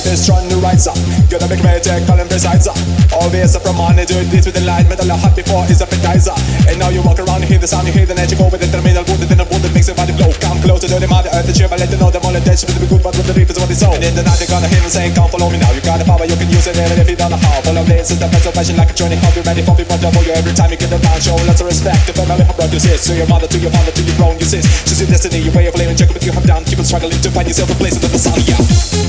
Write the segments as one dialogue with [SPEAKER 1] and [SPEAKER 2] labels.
[SPEAKER 1] is trying to rise up. Gonna make me take all and precise up. Always up from money, do this with the light. Metal hot before is appetizer. And now you walk around, you hear the sound, you hear the net, you go with it, the middle, wounded in a wound that makes your body glow. Come closer to the mother earth, the cheer, but let them know the molestation will be good, but with the reap is what it's all. And in the night you're gonna hear them saying, come follow me now. You got the power, you can use it, and if you don't know how. Follow this is the best of passion like a journey. I'll be ready for people to you every time you get around. Show lots of respect, the family who brought you this. To your mother, to your father, to your own, you sis. Choose your destiny, your way of living, check what you have done. Keep on struggling to find yourself a place under the sun, yeah.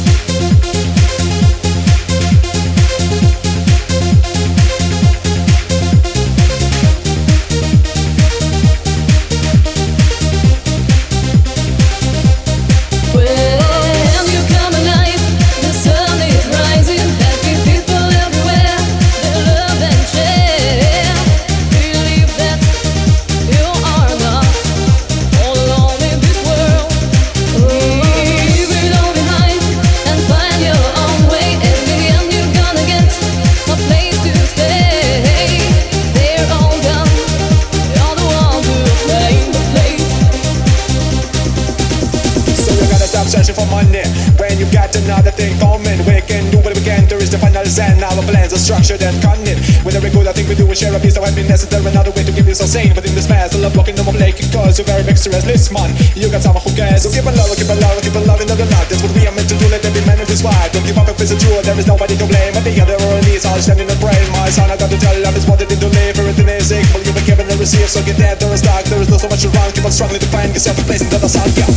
[SPEAKER 1] Searching for money when you got another thing coming. We can do what we can to reach the final end. Our plans are structured and cunning. With every good I think we do, we share a piece of happiness. Is there another way to give you so sane? But in this mess, I love blocking no more lake because you're very mixturous. Listen, you got someone who cares. So keep on loving, keep on loving, keep on loving another night. That's what we are meant to do. Let every man in this fight. Don't give up if it's true. There is nobody to blame. At the other on these, all standing and praying. My son, I got to tell you, love is what they did to live. Everything is equal. You've been given and received. So get there, there is dark. There is no so much around. Keep on struggling to find yourself a place in the sun. Yeah.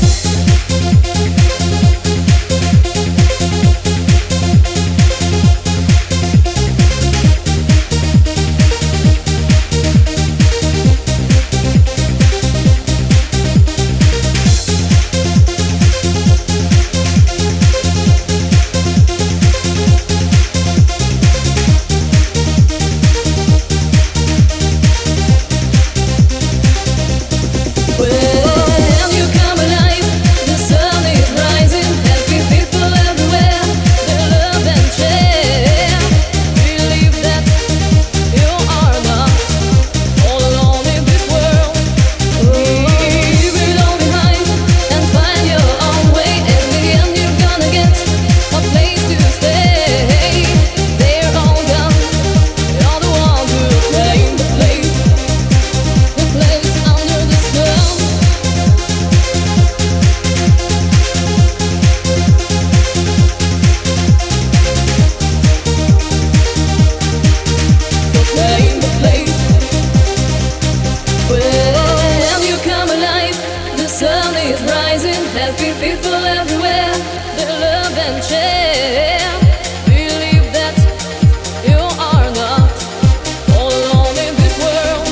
[SPEAKER 2] Happy people everywhere, they love and share. Believe that you are not all alone in this world.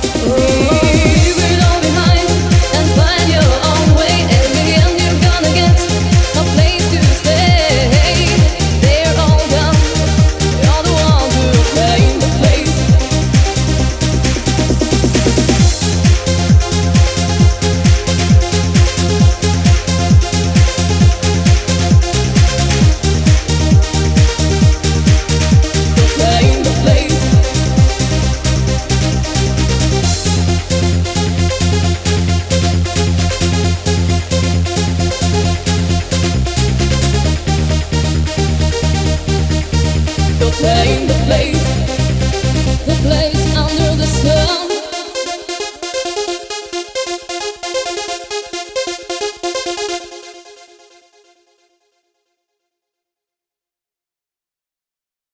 [SPEAKER 2] Leave it all behind and find your own way. And in the end you're gonna get a place to stay. They're all done, you're the one who'll claim the place. Claim the place.